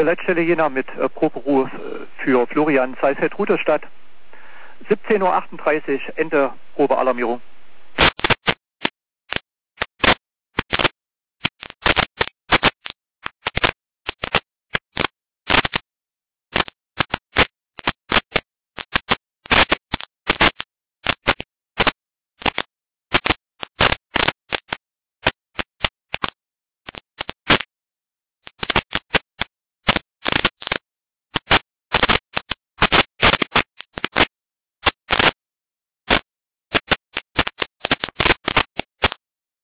Hier Leitstelle Jena mit Proberuf für Florian Saalfeld-Ruderstadt. 17:38 Uhr, Ende Probealarmierung.